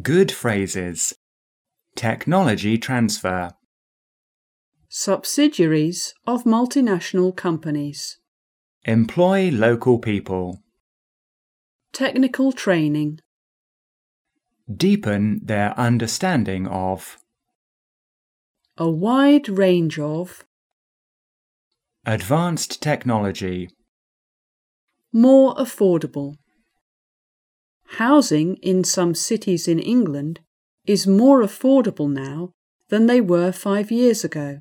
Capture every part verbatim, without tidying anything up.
Good phrases. Technology transfer. Subsidiaries of multinational companies. Employ local people. Technical training. Deepen their understanding of. A wide range of. Advanced technology. More affordable. Housing in some cities in England is more affordable now than they were five years ago.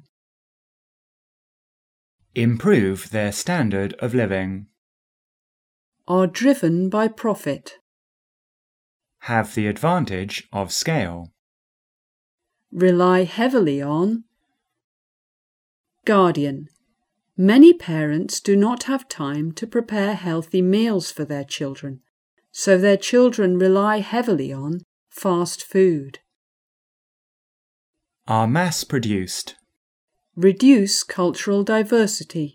Improve their standard of living. Are driven by profit. Have the advantage of scale. Rely heavily on. Guardian. Many parents do not have time to prepare healthy meals for their children, so their children rely heavily on fast food. Are mass-produced. Reduce cultural diversity.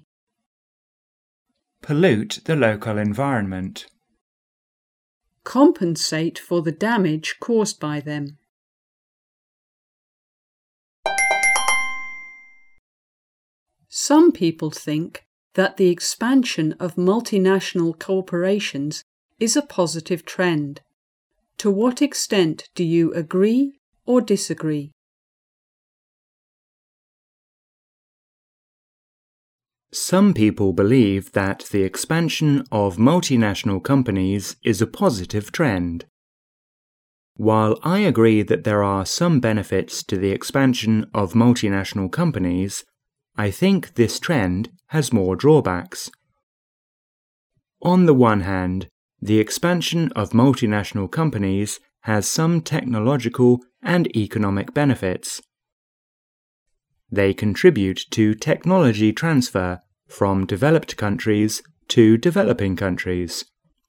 Pollute the local environment. Compensate for the damage caused by them. Some people think that the expansion of multinational corporations is a positive trend. To what extent do you agree or disagree? Some people believe that the expansion of multinational companies is a positive trend. While I agree that there are some benefits to the expansion of multinational companies, I think this trend has more drawbacks. On the one hand, the expansion of multinational companies has some technological and economic benefits. They contribute to technology transfer from developed countries to developing countries.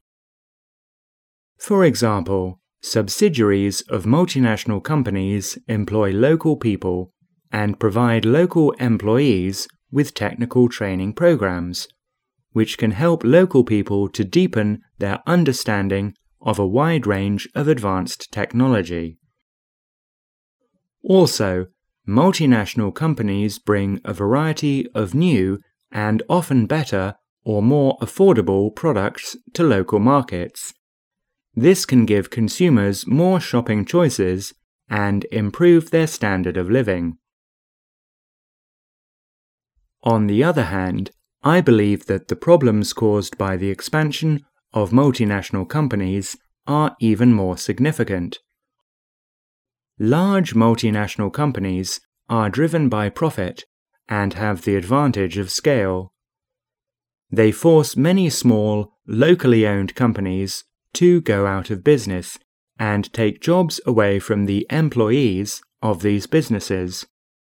For example, subsidiaries of multinational companies employ local people and provide local employees with technical training programs, which can help local people to deepen their understanding of a wide range of advanced technology. Also, multinational companies bring a variety of new and often better or more affordable products to local markets. This can give consumers more shopping choices and improve their standard of living. On the other hand, I believe that the problems caused by the expansion of multinational companies are even more significant. Large multinational companies are driven by profit and have the advantage of scale. They force many small, locally owned companies to go out of business and take jobs away from the employees of these businesses.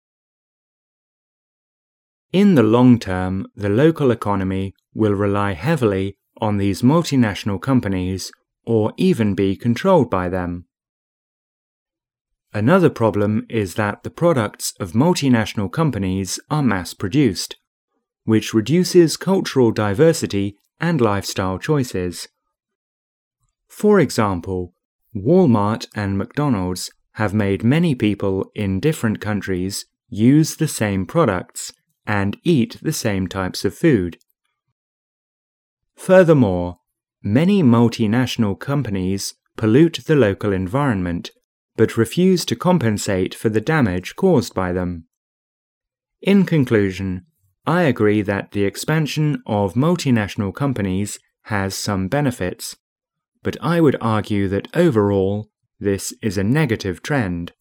In the long term, the local economy will rely heavily on these multinational companies or even be controlled by them. Another problem is that the products of multinational companies are mass-produced, which reduces cultural diversity and lifestyle choices. For example, Walmart and McDonald's have made many people in different countries use the same products and eat the same types of food. Furthermore, many multinational companies pollute the local environment but refuse to compensate for the damage caused by them. In conclusion, I agree that the expansion of multinational companies has some benefits, but I would argue that overall, this is a negative trend.